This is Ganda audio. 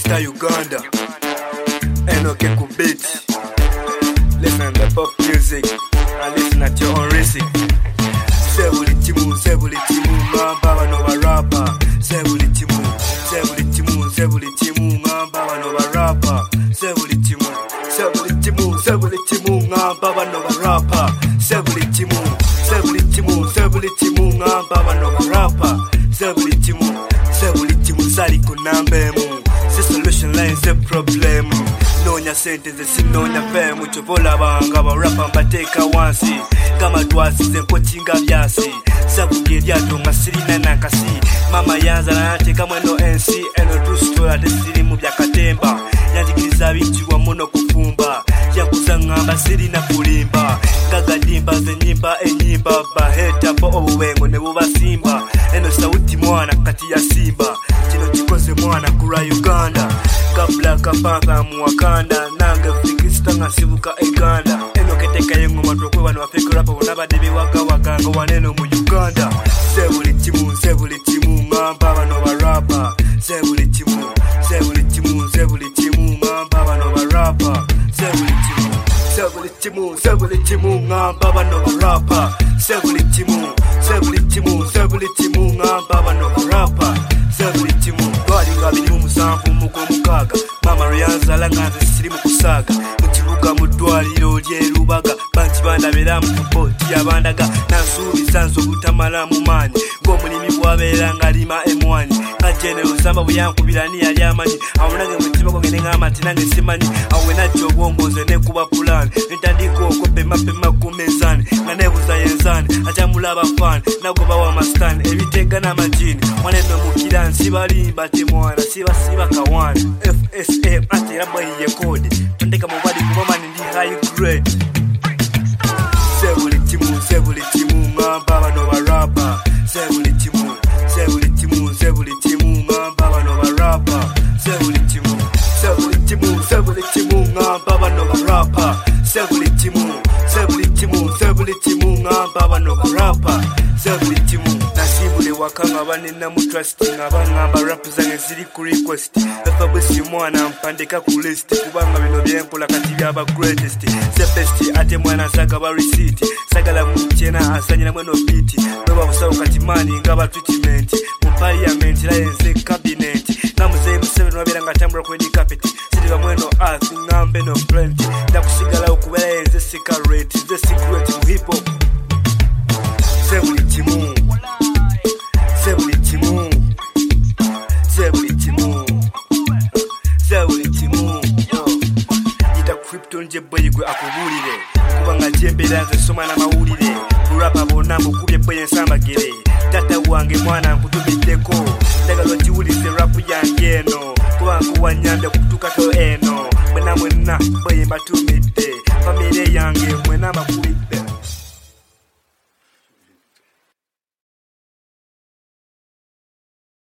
Mr. Uganda, Enoke Kubit. Listen to pop music and listen at your own risk. Sebuli timu, mamba bano barapa. Sebuli timu, mamba bano barapa. Sebuli timu, mamba bano barapa. Sebuli timu, mamba bano barapa. Sebuli timu, sali kunambemu. The solution lies the problem. Nonya sentence sinonya femu chovola banga barapa mbateka wansi kama twasize nkochinga byasi sabugeria tonga sirina nakasi mama yanza nateka mweno NC eno true story desiri mu byakatemba yanjikiriza bichiwa muno kufumba yakuzangamba sirina kulimba kagadimba zenyimba enyimba baheta po obuwengo ne bubasimba eno sauti mwana kati ya simba kino kikoze mwana kura Uganda kabla kapanga muwakanda nange fikista ngasibuka Uganda eno keteka yengo matokwe bano afika rapa bonabade biwaka waneno mu Uganda sebuli timu mamba bano barapa sebuli timu mamba bano barapa sebuli timu mamba bano barapa sebuli timu mamba bano barapa sebuli timu balinga birimu musanvu mukomukaga mama ryanza langaze siri mukusaga mukibuga mudwaliro lyerubaga banti bandabera mu poti yabandaga nansuubiza nzo butamala mu maanyi ng'omulimi bwabeera ngalima emwanyi kajene usamba buyankubirani yali amanyi awonage mutima gwange ng'amati nange simanyi awe najja obwongoze ne kuba pulani ntandika okopema ku mezani nga nebuza yenzani atyamulaba fani nagoba wa masitani ebitega n'amajini mwaneno mukira nsibalimba temwana siba kawana FSM atera bwayiye kode tondeka mubali kubamani ndi high grade sebuli timu mamba bano barapa sebuli timu mamba bano barapa sebuli timu mamba bano barapa sebuli timu mamba bano barapa sebuli timu nasibule wakanga banena mu trust ngabanga rap zange ziri ku request efa bwesi mwana mpandika ku list kubanga bino byenkola kati byaba greatest the best ate mwana saga ba receipt sagala mchena asanyira mweno beat baba busawo kati mani ngaba treatment mu parliament la yense cabinet namuze museveni wabera ngatambula ku edi carpet siriba mweno earth ngambe no plenty ndakusigala okubera yense secret the secret mu hip hop sebuli timu ita crypto nje boy gwe akubulire kubanga jembera nze soma na mawulire kurapa bona mukubye boy ensamba gere tata wange mwana nkutubiddeko ndagalo jiwulize rap yange eno kubanga wanyanda kutuka to eno mwenna boy mbatumidde family yange mwenna